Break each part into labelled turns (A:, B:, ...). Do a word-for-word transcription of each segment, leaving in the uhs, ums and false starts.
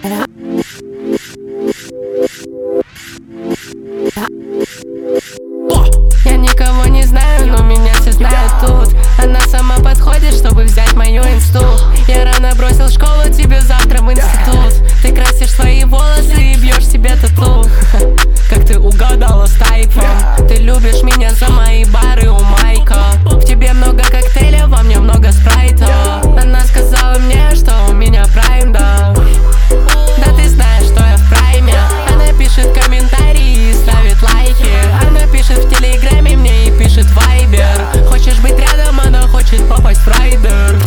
A: Я никого не знаю, но меня все знают тут. Она сама подходит, чтобы взять мою инсту. Я рано бросил школу, тебе завтра в институт. Ты красишь свои волосы и бьешь себе тату. Как ты угадала с тайпом. Ты любишь меня за мои бары у Майка. В тебе много коктейля, во мне много спрайта. Она сказала мне, что у меня прайм, да. Да ты знаешь, что я в прайме. Она пишет комментарии и ставит лайки. Она пишет в телеграме мне и пишет в вайбер. Хочешь быть рядом, она хочет попасть в райдер.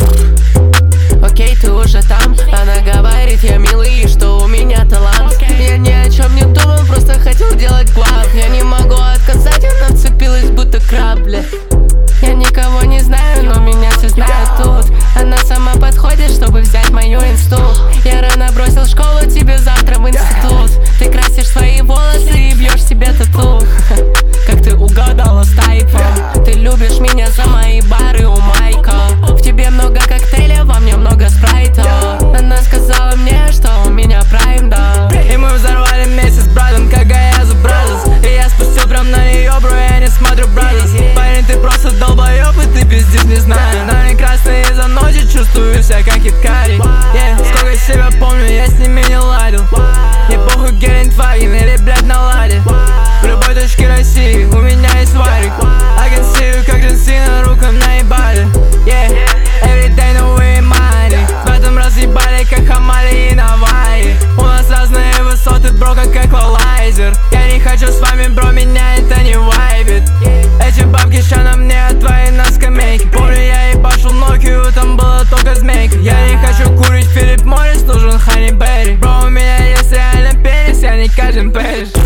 A: Окей, ты уже там. Она говорит, я милый, что у меня талант. Я ни о чем не думал, просто хотел делать глав. Я не могу отказать, она цепилась будто краб, бля. Я никого не знаю, но меня все знают тут. Она сама подходит, чтобы взять мою инсту. Я рано бросил школу, тебе завтра в институт. Ты красишь свои волосы и бьешь себе тату. Как ты угадала с тайпом. Ты любишь меня за мои бары у Майка. В тебе много коктейля, во мне много спрайта. Она сказала мне, что у меня прайм, да.
B: И мы взорвали вместе с братом, как Гаязу Brothers. И я спустил прям на нее, бро, я не смотрю Brothers. Парень, ты просто долбоёб и ты пиздишь, не знаю. Но не красный из-за ночи, чувствую себя как хиткари. yeah. Сколько себя помню, я с ними не ладил. Не похуй, Гелендваген или, блядь, на ладе. В любой точке России у меня есть варик. I can see you, как Джинсина, рукам наебали. yeah. Every day no way money. В этом разъебали, как Хамали и Наваи. У нас разные высоты, бро, как эквалайзер. Я не хочу с вами, бро, меня это не вайбит. Эти бабки ща на мне, а твои на скамейке. Помню, я ебашил Нокию, там было только змейка. Я не хочу курить Филипп Моррис, нужен Хани Берри. Бро, у меня есть реально пенис, я не Кажин Пэриш.